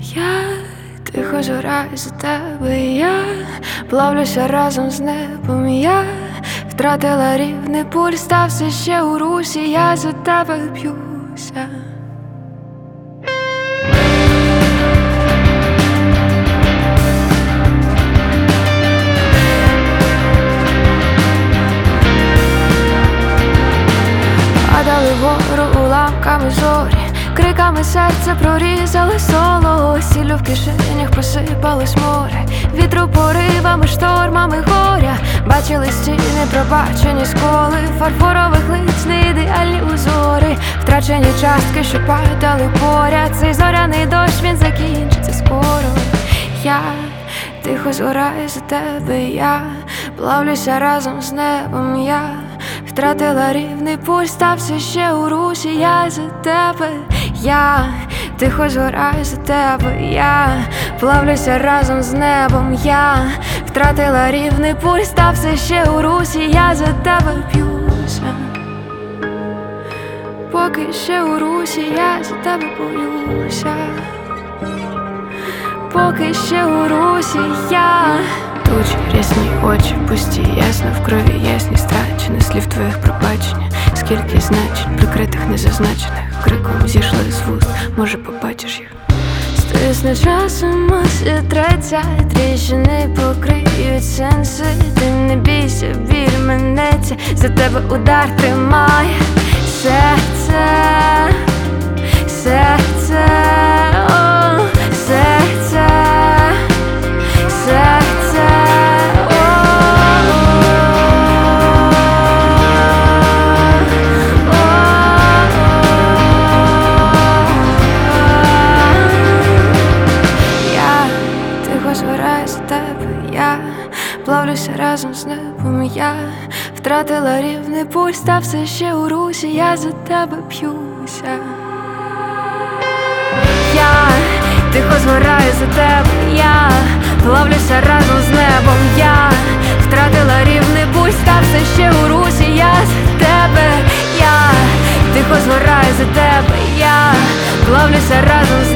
Я тихо згораю за тебе, я плавлюся разом з небом, я втратила рівний пульс, та все ще у русі, я за тебе б'юся. Падали вгору уламками зорі, криками серце прорізали соло, сіллю в кишенях посипалось море, вітру поривами, штормами горя. Бачили стіни, пробачені сколи, фарфорових лиць, не ідеальні узори, втрачені частки, що падали поряд. Цей зоряний дощ, він закінчиться скоро. Я тихо згораю за тебе, я плавлюся разом з небом, я втратила рівний пульс, та все ще у русі, я за тебе. Я тихо згораю за тебе, я плавлюся разом з небом, я втратила рівний пульс, та все ще у русі, я за тебе б'юся. Поки ще у русі, я за тебе боюся. Поки ще у русі я. Тучі, рясні очі, пусті, ясно в крові, ясні страчені слів твоїх пробачення. Скільки значень, прикритих, незазначених, криком зійшли з вуст, може побачиш їх. Стисне часом, усе трацять, тріщини покриють сенси. Ти не бійся, біль минеться, за тебе удар тримає серце, серце, о, серце, серце, я тихо згораю за тебе, я плавлюся разом з небом, я втратила рівний пульс, та все ще у русі, я за тебе б'юся. Я тихо згораю за тебе, я плавлюся разом з небом, я втратила рівний пульс, та все ще у русі, я за тебе. Я тихо згораю за тебе, я плавлюся разом з